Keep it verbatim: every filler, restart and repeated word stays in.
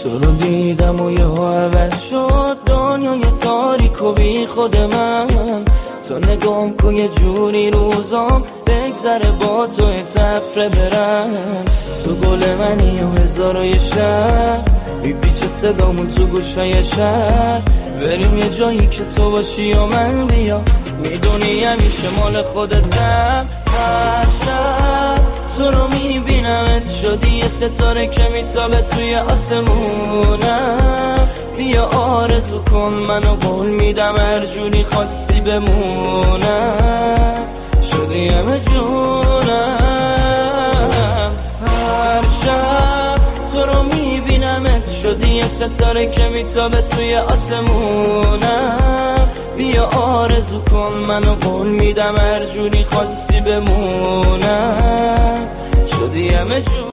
تو رو دیدم و یه عوض شد دنیای تاریک و بی خود من. تو نگام کن یه جوری روزام بگذره با تو تفره برن. تو گل منی و هزار و یه شب بی بیچه صدامون تو گوشای شب. بریم یه جایی که تو باشی و من بیا، میدونی همیشه مال خودتم. هر شب تو رو میبینمت شدی یه ستاره که میتابه توی آسمونم. بیا آرزو کن منو قول میدم هر جوری خواستی بمونم. شدی همه جونم. هر شب تو رو میبینمت شدی یه ستاره که میتابه توی آسمونم. بیا آرزو کن منو قول میدم هر جوری خواستی بمونم. شدی همه جونم.